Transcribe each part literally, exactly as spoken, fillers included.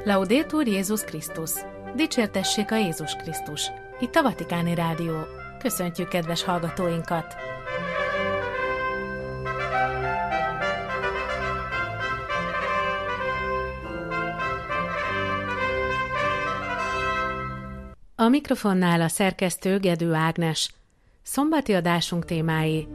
Laudetur Jézus Krisztus! Dicsértessék a Jézus Krisztus! Itt a Vatikáni Rádió. Köszöntjük kedves hallgatóinkat! A mikrofonnál a szerkesztő Gedő Ágnes. Szombati adásunk témái: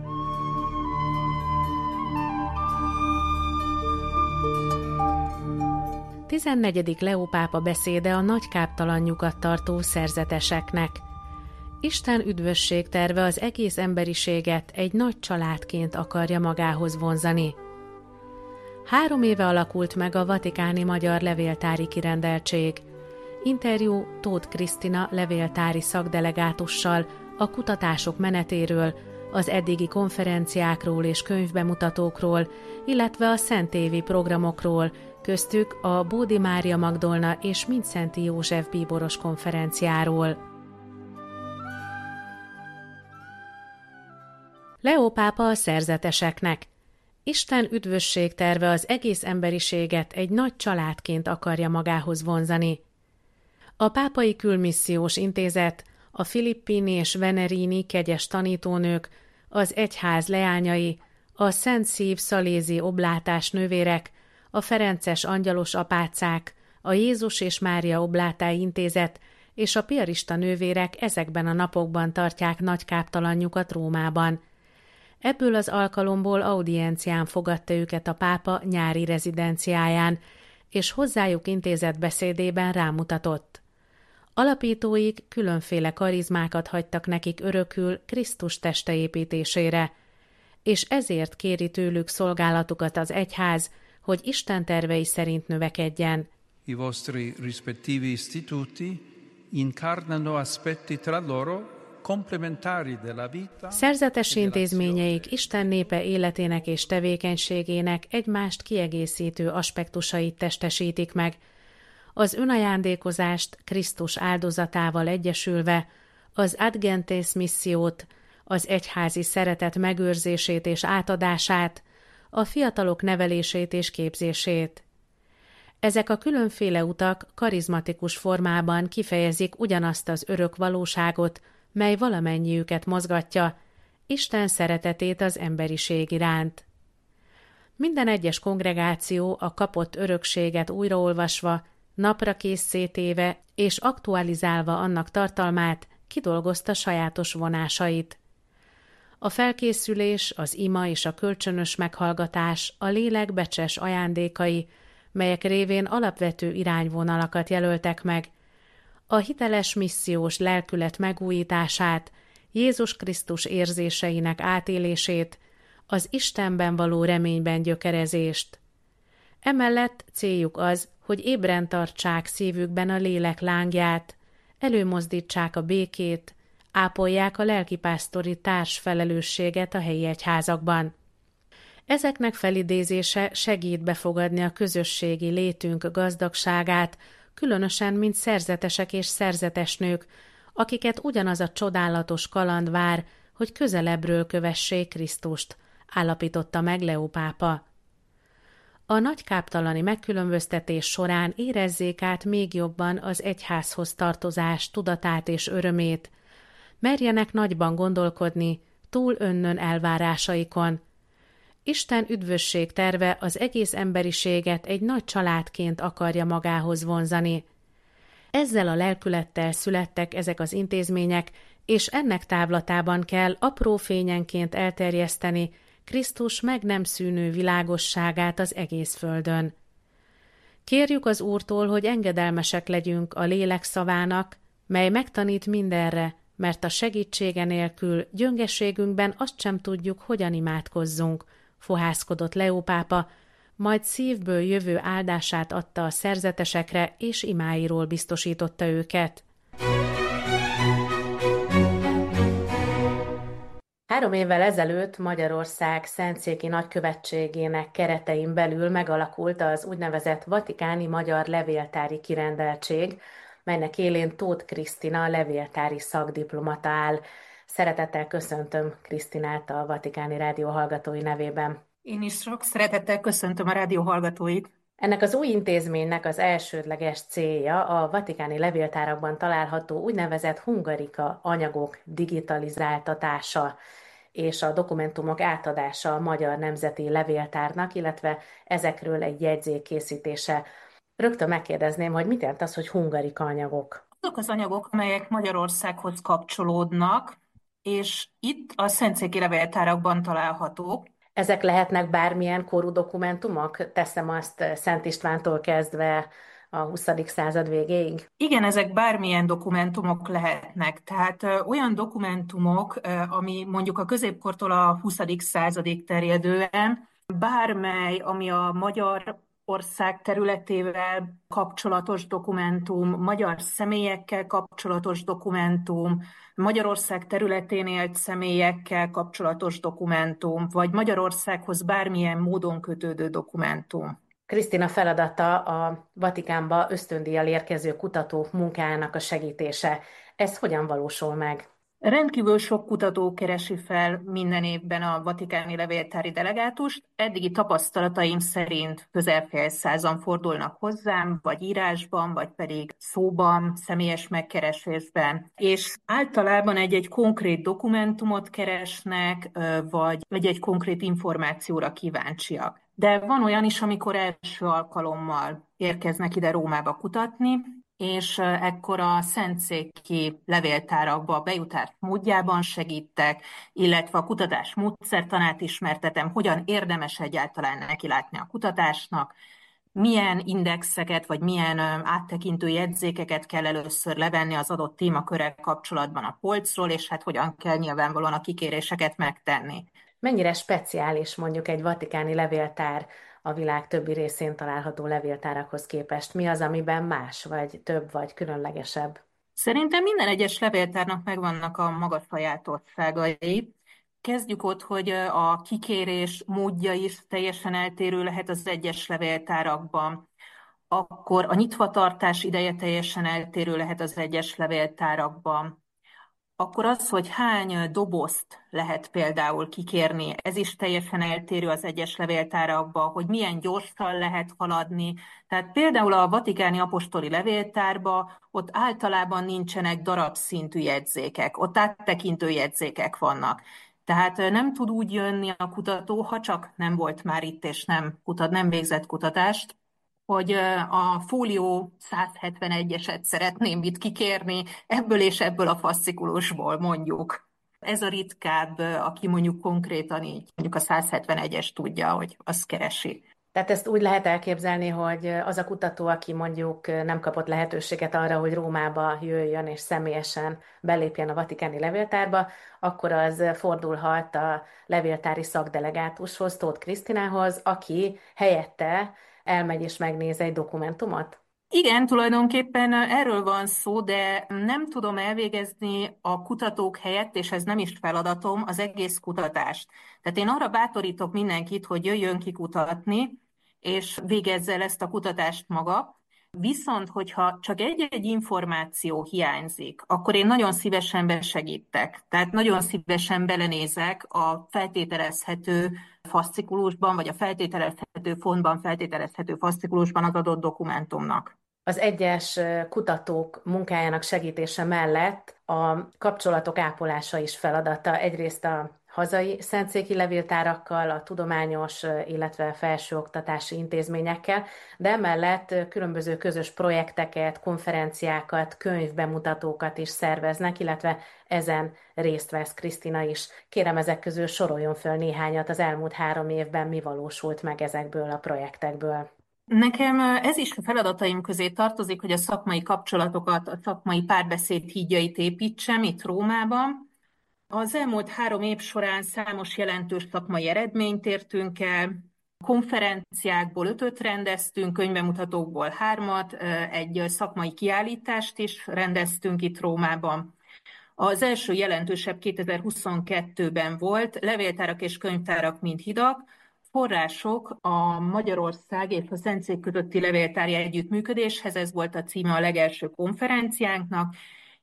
tizennegyedik Leó pápa beszéde a nagy káptalan nyugat tartó szerzeteseknek. Isten üdvösség terve az egész emberiséget egy nagy családként akarja magához vonzani. Három éve alakult meg a Vatikáni Magyar Levéltári Kirendeltség. Interjú Tóth Krisztina levéltári szakdelegátussal a kutatások menetéről, az eddigi konferenciákról és könyvbemutatókról, illetve a szentévi programokról, köztük a Bódi Mária Magdolna és Mindszenty József bíboros konferenciáról. Leó pápa a szerzeteseknek. Isten üdvösség terve az egész emberiséget egy nagy családként akarja magához vonzani. A Pápai Külmissziós Intézet, a Filippini és Venerini kegyes tanítónők, az egyház leányai, a Szent Szív szalézi oblátás nővérek, a Ferences Angyalos apácák, a Jézus és Mária Oblátái Intézet és a piarista nővérek ezekben a napokban tartják nagy káptalan nyugat Rómában. Ebből az alkalomból audiencián fogadta őket a pápa nyári rezidenciáján, és hozzájuk intézett beszédében rámutatott. Alapítóik különféle karizmákat hagytak nekik örökül Krisztus teste építésére, és ezért kéri tőlük szolgálatukat az egyház, hogy Isten tervei szerint növekedjen. I vostri rispettivi istituti incarnano aspetti tra loro complementari della vita. Szerzetes intézményeik Isten népe életének és tevékenységének egymást kiegészítő aspektusait testesítik meg, az önajándékozást Krisztus áldozatával egyesülve, az ad gentes missziót, az egyházi szeretet megőrzését és átadását, a fiatalok nevelését és képzését. Ezek a különféle utak karizmatikus formában kifejezik ugyanazt az örök valóságot, mely valamennyiüket mozgatja, Isten szeretetét az emberiség iránt. Minden egyes kongregáció a kapott örökséget újraolvasva, napra késszé téve és aktualizálva annak tartalmát, kidolgozta sajátos vonásait. A felkészülés, az ima és a kölcsönös meghallgatás a lélek becses ajándékai, melyek révén alapvető irányvonalakat jelöltek meg, a hiteles missziós lelkület megújítását, Jézus Krisztus érzéseinek átélését, az Istenben való reményben gyökerezést. Emellett céljuk az, hogy ébren tartsák szívükben a lélek lángját, előmozdítsák a békét, ápolják a lelkipásztori társfelelősséget a helyi egyházakban. Ezeknek felidézése segít befogadni a közösségi létünk gazdagságát, különösen mint szerzetesek és szerzetesnők, akiket ugyanaz a csodálatos kaland vár, hogy közelebbről kövessék Krisztust, állapította meg Leó pápa. A nagy káptalani megkülönböztetés során érezzék át még jobban az egyházhoz tartozás tudatát és örömét, merjenek nagyban gondolkodni, túl önnön elvárásaikon. Isten üdvösség terve az egész emberiséget egy nagy családként akarja magához vonzani. Ezzel a lelkülettel születtek ezek az intézmények, és ennek távlatában kell apró fényenként elterjeszteni Krisztus meg nem szűnő világosságát az egész földön. Kérjük az Úrtól, hogy engedelmesek legyünk a lélek szavának, mely megtanít mindenre, mert a segítsége nélkül gyöngeségünkben azt sem tudjuk, hogyan imádkozzunk, fohászkodott Leó pápa, majd szívből jövő áldását adta a szerzetesekre, és imáiról biztosította őket. Három évvel ezelőtt Magyarország szentszéki nagykövetségének keretein belül megalakult az úgynevezett Vatikáni Magyar Levéltári Kirendeltség, melynek élén Tóth Krisztina levéltári szakdiplomata áll. Szeretettel köszöntöm Krisztinát a Vatikáni Rádió hallgatói nevében. Én is sok szeretettel köszöntöm a rádió hallgatóit. Ennek az új intézménynek az elsődleges célja a vatikáni levéltárakban található úgynevezett hungarika anyagok digitalizáltatása és a dokumentumok átadása a Magyar Nemzeti Levéltárnak, illetve ezekről egy jegyzék készítése. Rögtön megkérdezném, hogy mit jelent az, hogy hungarika anyagok? Azok az anyagok, amelyek Magyarországhoz kapcsolódnak, és itt a szentszéki levéltárakban találhatók. Ezek lehetnek bármilyen korú dokumentumok? Teszem azt Szent Istvántól kezdve a huszadik század végéig? Igen, ezek bármilyen dokumentumok lehetnek. Tehát ö, olyan dokumentumok, ö, ami mondjuk a középkortól a huszadik századig terjedően, bármely, ami a magyar ország területével kapcsolatos dokumentum, magyar személyekkel kapcsolatos dokumentum, Magyarország területén élt személyekkel kapcsolatos dokumentum, vagy Magyarországhoz bármilyen módon kötődő dokumentum. Krisztina feladata a Vatikánba ösztöndíjjal érkező kutatók munkájának a segítése. Ez hogyan valósul meg? Rendkívül sok kutató keresi fel minden évben a vatikáni levéltári delegátust. Eddigi tapasztalataim szerint közel fél százan fordulnak hozzám, vagy írásban, vagy pedig szóban, személyes megkeresésben. És általában egy-egy konkrét dokumentumot keresnek, vagy egy-egy konkrét információra kíváncsiak. De van olyan is, amikor első alkalommal érkeznek ide Rómába kutatni, és ekkor a szentszéki levéltárakba bejutás módjában segítek, illetve a kutatás módszertanát ismertetem, hogyan érdemes egyáltalán nekilátni a kutatásnak, milyen indexeket vagy milyen áttekintő jegyzékeket kell először levenni az adott témakörrel kapcsolatban a polcról, és hát hogyan kell nyilvánvalóan a kikéréseket megtenni. Mennyire speciális mondjuk egy vatikáni levéltár a világ többi részén található levéltárakhoz képest? Mi az, amiben más, vagy több, vagy különlegesebb? Szerintem minden egyes levéltárnak megvannak a maga sajátosságai. Kezdjük ott, hogy a kikérés módja is teljesen eltérő lehet az egyes levéltárakban. Akkor a nyitvatartás ideje teljesen eltérő lehet az egyes levéltárakban. Akkor az, hogy hány dobozt lehet például kikérni, ez is teljesen eltérő az egyes levéltárakban, hogy milyen gyorsan lehet haladni. Tehát például a Vatikáni Apostoli Levéltárban ott általában nincsenek darabszintű jegyzékek, ott áttekintő jegyzékek vannak. Tehát nem tud úgy jönni a kutató, ha csak nem volt már itt és nem, kutat, nem végzett kutatást, hogy a fólió száz hetvenegyeset szeretném itt kikérni, ebből és ebből a fascikulusból mondjuk. Ez a ritkább, aki mondjuk konkrétan így, mondjuk a száz hetvenegyes tudja, hogy azt keresi. Tehát ezt úgy lehet elképzelni, hogy az a kutató, aki mondjuk nem kapott lehetőséget arra, hogy Rómába jöjjön és személyesen belépjen a vatikáni levéltárba, akkor az fordulhat a levéltári szakdelegátushoz, Tóth Krisztinához, aki helyette elmegy és megnéz egy dokumentumot? Igen, tulajdonképpen erről van szó, de nem tudom elvégezni a kutatók helyett, és ez nem is feladatom, az egész kutatást. Tehát én arra bátorítok mindenkit, hogy jöjjön ki kutatni, és végezze el ezt a kutatást maga. Viszont, hogyha csak egy-egy információ hiányzik, akkor én nagyon szívesen besegítek. Tehát nagyon szívesen belenézek a feltételezhető faszcikulusban, vagy a feltételezhető fontban feltételezhető faszcikulusban az adott dokumentumnak. Az egyes kutatók munkájának segítése mellett a kapcsolatok ápolása is feladata. Egyrészt a hazai szentszéki levéltárakkal, a tudományos, illetve felsőoktatási intézményekkel, de emellett különböző közös projekteket, konferenciákat, könyvbemutatókat is szerveznek, illetve ezen részt vesz Krisztina is. Kérem, ezek közül soroljon föl néhányat, az elmúlt három évben mi valósult meg ezekből a projektekből. Nekem ez is a feladataim közé tartozik, hogy a szakmai kapcsolatokat, a szakmai párbeszéd hídjait építsem itt Rómában. Az elmúlt három év során számos jelentős szakmai eredményt értünk el, konferenciákból ötöt rendeztünk, könyvbemutatókból hármat, egy szakmai kiállítást is rendeztünk itt Rómában. Az első jelentősebb kétezer-huszonkettőben volt, levéltárak és könyvtárak mint hidak, források a Magyarország és a Szentszék közötti levéltári együttműködéshez, ez volt a címe a legelső konferenciánknak,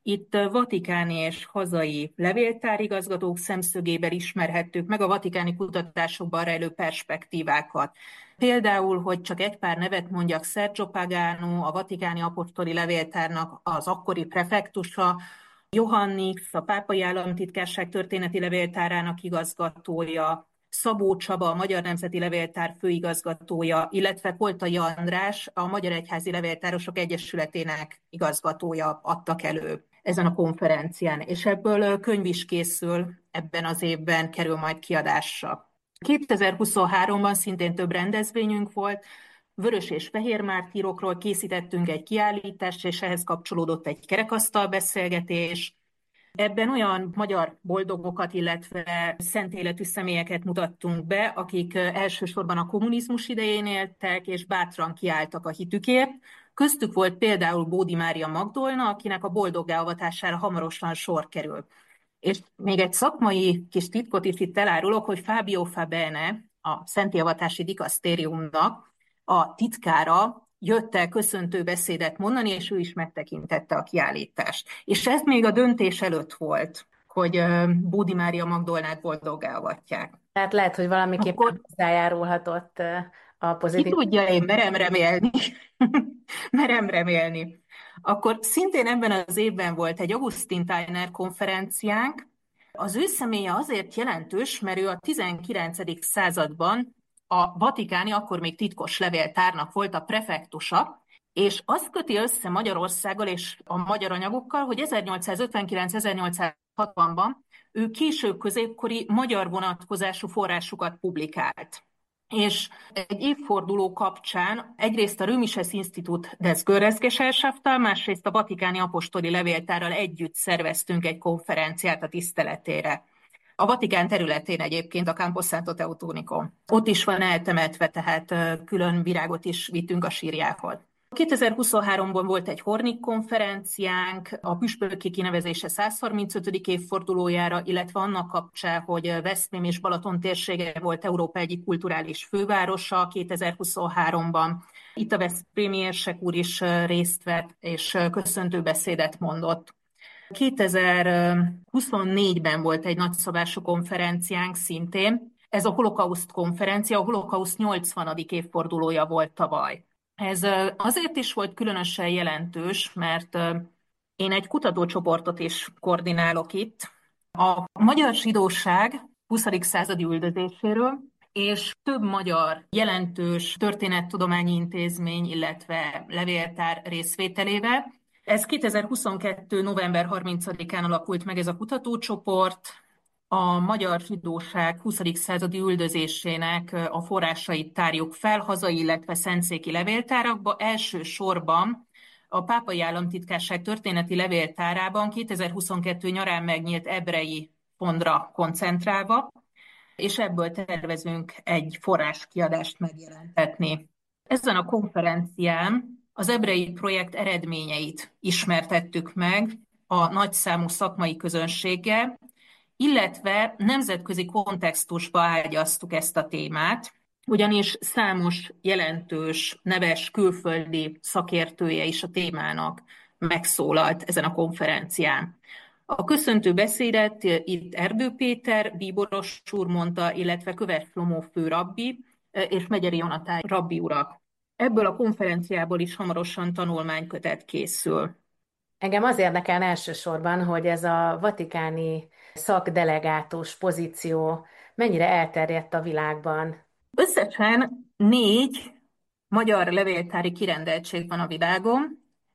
Itt vatikáni és hazai levéltárigazgatók szemszögéből ismerhettük meg a vatikáni kutatásokban rejlő perspektívákat. Például, hogy csak egy pár nevet mondjak, Sergio Pagano, a vatikáni apostoli levéltárnak az akkori prefektusa, Johannix, a Pápai Államtitkárság történeti levéltárának igazgatója, Szabó Csaba, a Magyar Nemzeti Levéltár főigazgatója, illetve Koltai András, a Magyar Egyházi Levéltárosok Egyesületének igazgatója adtak elő ezen a konferencián, és ebből könyv is készül, ebben az évben kerül majd kiadásra. kétezer-huszonháromban szintén több rendezvényünk volt, vörös és fehér mártírokról készítettünk egy kiállítást, és ehhez kapcsolódott egy kerekasztal beszélgetés. Ebben olyan magyar boldogokat, illetve szent életű személyeket mutattunk be, akik elsősorban a kommunizmus idején éltek, és bátran kiálltak a hitükért. Köztük volt például Bódi Mária Magdolna, akinek a boldoggá avatására hamarosan sor kerül. És még egy szakmai kis titkot is itt elárulok, hogy Fábio Fabene, a Szentélyevatási Dikasztériumnak a titkára jött el köszöntő beszédet mondani, és ő is megtekintette a kiállítást. És ez még a döntés előtt volt, hogy Bódi Mária Magdolnát boldoggá avatják. Tehát lehet, hogy valamiképpen Akkor... hozzájárulhatott a pozitív... Ki tudja, én merem remélni. merem remélni. Akkor szintén ebben az évben volt egy Augustin Steiner konferenciánk. Az ő személye azért jelentős, mert ő a tizenkilencedik században a vatikáni, akkor még titkos levéltárnak volt a prefektusa, és azt köti össze Magyarországgal és a magyar anyagokkal, hogy ezernyolcszázötvenkilenc-ezernyolcszázhatvanban ő késő középkori magyar vonatkozású forrásokat publikált. És egy évforduló kapcsán egyrészt a Römisches Institut des Göresgesellschafttal, másrészt a Vatikáni Apostoli Levéltárral együtt szerveztünk egy konferenciát a tiszteletére. A Vatikán területén egyébként, a Campo Santo Teutonico. Ott is van eltemetve, tehát külön virágot is vittünk a sírjához. kétezer-huszonháromban volt egy Hornig konferenciánk, a püspöki kinevezése százharmincötödik évfordulójára, illetve annak kapcsán, hogy Veszprém és Balaton térsége volt Európa egyik kulturális fővárosa kétezer-huszonháromban. Itt a veszprémi érsek úr is részt vett, és köszöntő beszédet mondott. kétezer-huszonnégyben volt egy nagyszabású konferenciánk szintén. Ez a Holokauszt konferencia, a Holokauszt nyolcvanadik évfordulója volt tavaly. Ez azért is volt különösen jelentős, mert én egy kutatócsoportot is koordinálok itt. A magyar zsidóság huszadik századi üldözéséről, és több magyar jelentős történettudományi intézmény, illetve levéltár részvételével. Ez kétezer-huszonkettő. november harmincadikán alakult meg ez a kutatócsoport. A magyar zsidóság huszadik századi üldözésének a forrásait tárjuk fel hazai, illetve szentszéki levéltárakba. Elsősorban a Pápai Államtitkárság történeti levéltárában kétezer-huszonkettő nyarán megnyílt ebrei fondra koncentrálva, és ebből tervezünk egy forráskiadást megjelentetni. Ezen a konferencián az ebrei projekt eredményeit ismertettük meg a nagyszámú szakmai közönséggel, illetve nemzetközi kontextusba ágyaztuk ezt a témát, ugyanis számos jelentős, neves külföldi szakértője is a témának megszólalt ezen a konferencián. A köszöntő beszédet itt Erdő Péter, bíboros úr mondta, illetve Köves Flomó fő rabbi és Megyeri Jonatán rabbi urak. Ebből a konferenciából is hamarosan tanulmánykötet készül. Engem az érdekel elsősorban, hogy ez a vatikáni szakdelegátus pozíció mennyire elterjedt a világban. Összesen négy magyar levéltári kirendeltség van a világon.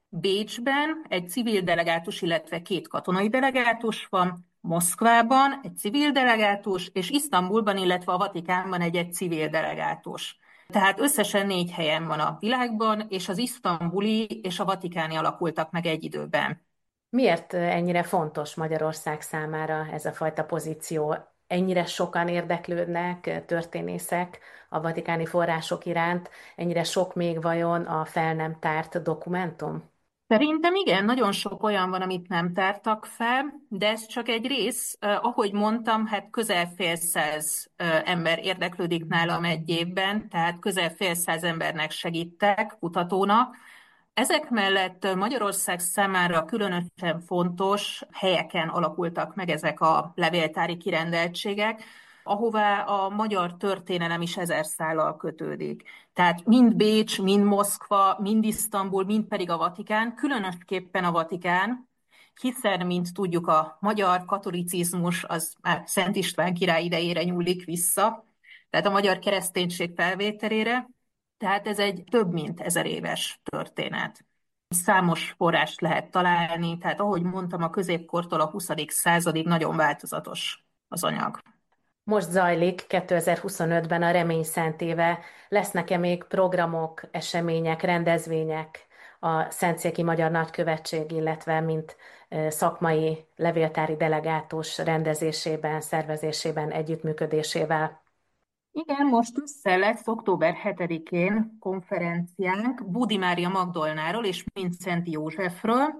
Bécsben egy civil delegátus, illetve két katonai delegátus van, Moszkvában egy civil delegátus, és Isztambulban, illetve a Vatikánban egy-egy civil delegátus. Tehát összesen négy helyen van a világban, és az isztambuli és a vatikáni alakultak meg egy időben. Miért ennyire fontos Magyarország számára ez a fajta pozíció? Ennyire sokan érdeklődnek történészek a vatikáni források iránt, ennyire sok még vajon a fel nem tárt dokumentum? Szerintem igen, nagyon sok olyan van, amit nem tártak fel, de ez csak egy rész. Eh, ahogy mondtam, hát közel fél száz eh, ember érdeklődik nálam egy évben, tehát közel fél száz embernek segítek, kutatónak. Ezek mellett Magyarország számára különösen fontos helyeken alakultak meg ezek a levéltári kirendeltségek, ahová a magyar történelem is ezer szállal kötődik. Tehát mind Bécs, mind Moszkva, mind Isztambul, mind pedig a Vatikán, különösképpen a Vatikán, hiszen, mint tudjuk, a magyar katolicizmus az már Szent István király idejére nyúlik vissza, tehát a magyar kereszténység felvételére, tehát ez egy több mint ezer éves történet. Számos forrást lehet találni, tehát ahogy mondtam, a középkortól a huszadik századig nagyon változatos az anyag. Most zajlik kétezer-huszonötben a Reményszentéve. Lesznek-e még programok, események, rendezvények a Szentszéki Magyar Nagykövetség, illetve mint szakmai levéltári delegátus rendezésében, szervezésében, együttműködésével? Igen, most össze lesz október hetedikén konferenciánk Bódi Mária Magdolnáról és Mindszenty Józsefről.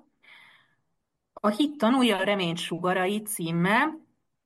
A hit tanúja, a remény sugarai címmel.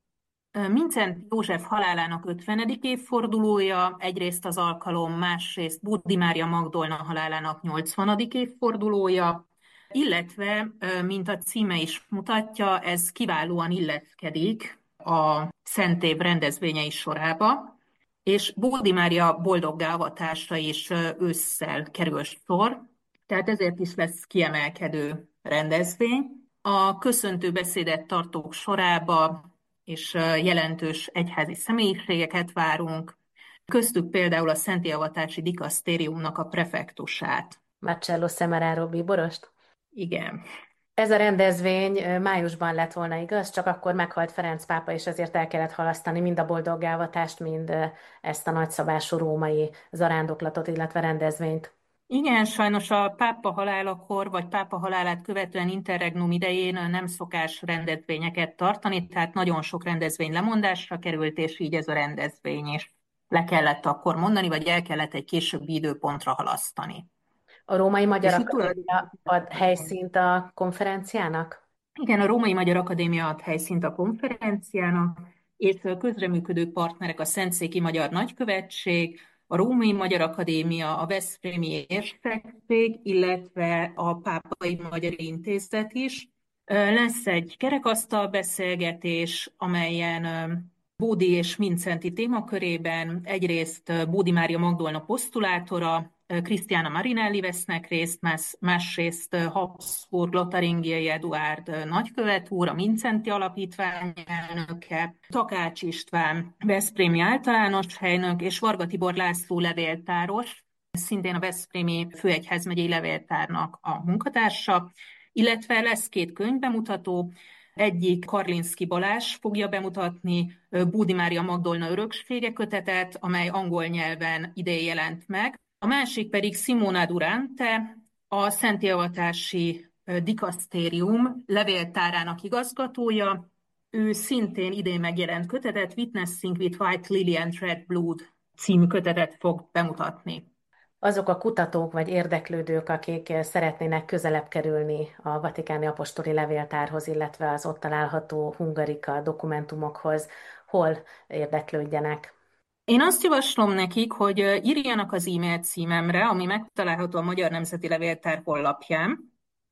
Mindszenty József halálának ötvenedik évfordulója, egyrészt az alkalom, másrészt Bódi Mária Magdolna halálának nyolcvanadik évfordulója, illetve, mint a címe is mutatja, ez kiválóan illeszkedik a Szentév rendezvényei sorába, és Bódi Mária boldoggá avatásra is ősszel kerül sor, tehát ezért is lesz kiemelkedő rendezvény. A köszöntő beszédet tartók sorába és jelentős egyházi személyiségeket várunk, köztük például a Szentélyeavatási Dikasztériumnak a prefektusát. Marcello Semeraro bíborost? Igen. Ez a rendezvény májusban lett volna, igaz? Csak akkor meghalt Ferenc pápa, és ezért el kellett halasztani mind a boldoggávatást, mind ezt a nagyszabású római zarándoklatot, illetve rendezvényt. Igen, sajnos a pápa halálakor, vagy pápa halálát követően interregnum idején nem szokás rendezvényeket tartani, tehát nagyon sok rendezvény lemondásra került, és így ez a rendezvény is le kellett akkor mondani, vagy el kellett egy későbbi időpontra halasztani. A Római Magyar Akadémia ad helyszínt a konferenciának? Igen, a Római Magyar Akadémia ad helyszínt a konferenciának, és közreműködő partnerek a Szentszéki Magyar Nagykövetség, a Római Magyar Akadémia, a Veszprémi Érszekség, illetve a Pápai Magyar Intézet is. Lesz egy kerekasztal beszélgetés, amelyen Bódi és Mindszenty témakörében egyrészt Bódi Mária Magdolna posztulátora, Krisztiána Marinelli vesznek részt, más, másrészt Habsburg Lotaringiai Eduárd nagykövet úr, a Mindszenty Alapítvány elnöke, Takács István veszprémi általános helynök, és Varga Tibor László levéltáros, szintén a veszprémi főegyházmegyei levéltárnak a munkatársa, illetve lesz két könyvbemutató. Egyik Karlinszky Balázs fogja bemutatni Bódi Mária Magdolna öröksége kötetet, amely angol nyelven idén jelent meg. A másik pedig Simona Durante, a Szentélyeavatási Dikasztérium levéltárának igazgatója. Ő szintén idén megjelent kötetet, Witnessing with White Lily and Red Blood című kötetet fog bemutatni. Azok a kutatók vagy érdeklődők, akik szeretnének közelebb kerülni a Vatikáni Apostoli Levéltárhoz, illetve az ott található hungarika dokumentumokhoz, hol érdeklődjenek? Én azt javaslom nekik, hogy írjanak az e-mail címemre, ami megtalálható a Magyar Nemzeti Levéltár honlapján,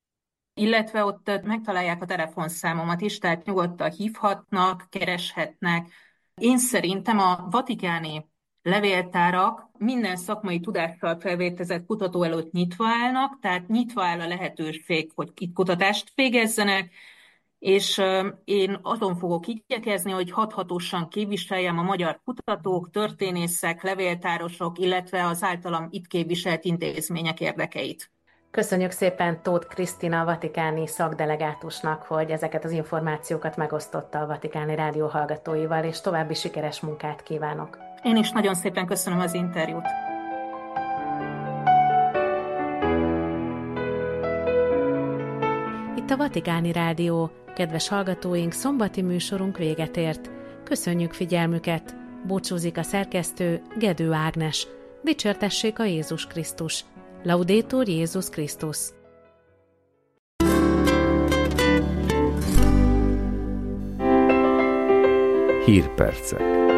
illetve ott megtalálják a telefonszámomat is, tehát nyugodtan hívhatnak, kereshetnek. Én szerintem a vatikáni levéltárak minden szakmai tudással felvértezett kutató előtt nyitva állnak, tehát nyitva áll a lehetőség, hogy itt kutatást végezzenek, és én azon fogok igyekezni, hogy hathatósan képviseljem a magyar kutatók, történészek, levéltárosok, illetve az általam itt képviselt intézmények érdekeit. Köszönjük szépen Tóth Krisztina, vatikáni szakdelegátusnak, hogy ezeket az információkat megosztotta a Vatikáni Rádió hallgatóival, és további sikeres munkát kívánok. Én is nagyon szépen köszönöm az interjút. Itt a Vatikáni Rádió. Kedves hallgatóink, szombati műsorunk véget ért. Köszönjük figyelmüket! Búcsúzik a szerkesztő, Gedő Ágnes. Dicsértessék a Jézus Krisztus! Laudetur Jézus Krisztus! Hírpercek.